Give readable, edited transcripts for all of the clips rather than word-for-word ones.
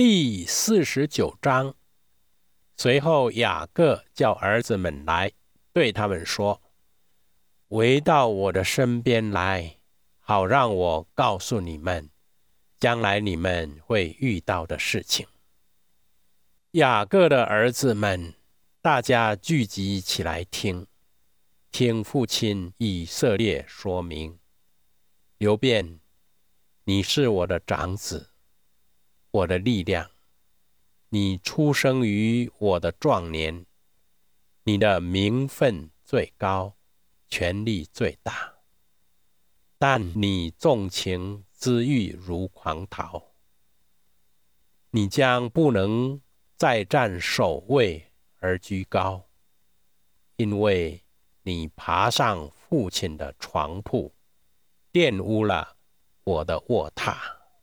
第49章。随后雅各叫儿子们来，对他们说：围到我的身边来，好让我告诉你们将来你们会遇到的事情。雅各的儿子们大家聚集起来听父亲以色列说明。流便，你是我的长子，我的力量，你出生于我的壮年，你的名分最高，权力最大，但你纵情恣欲如狂逃，你将不能再占首位而居高，因为你爬上父亲的床铺，玷污了我的卧榻。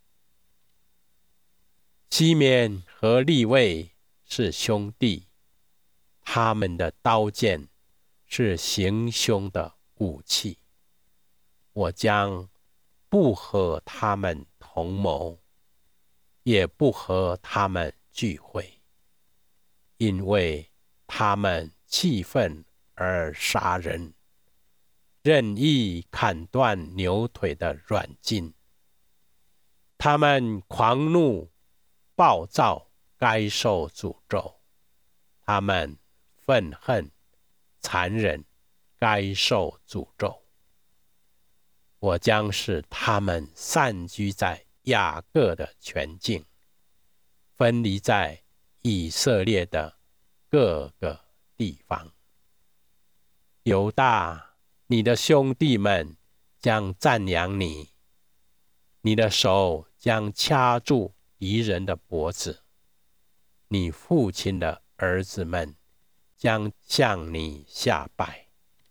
西缅和利未是兄弟，他们的刀剑是行凶的武器，我将不和他们同谋，也不和他们聚会，因为他们气愤而杀人，任意砍断牛腿的软筋。他们狂怒暴躁，该受诅咒；他们愤恨残忍，该受诅咒。我将使他们散居在雅各的全境，分离在以色列的各个地方。犹大，你的兄弟们将赞扬你，你的手将掐住敌人的脖子，你父亲的儿子们将向你下拜。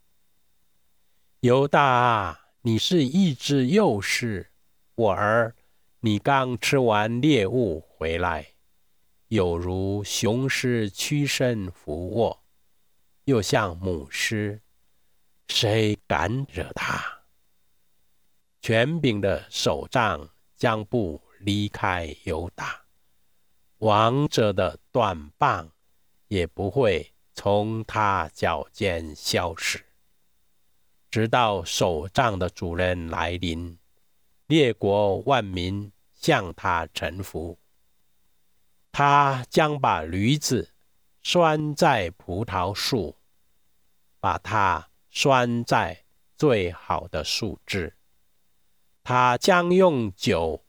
犹大啊，你是一只幼狮，我儿，你刚吃完猎物回来，有如雄狮屈身俯卧，又像母狮，谁敢惹他？权柄的手杖将不离开犹大，王者的短棒也不会从他脚间消失，直到手杖的主人来临，列国万民向他臣服。他将把驴子拴在葡萄树，把它拴在最好的树枝。他将用酒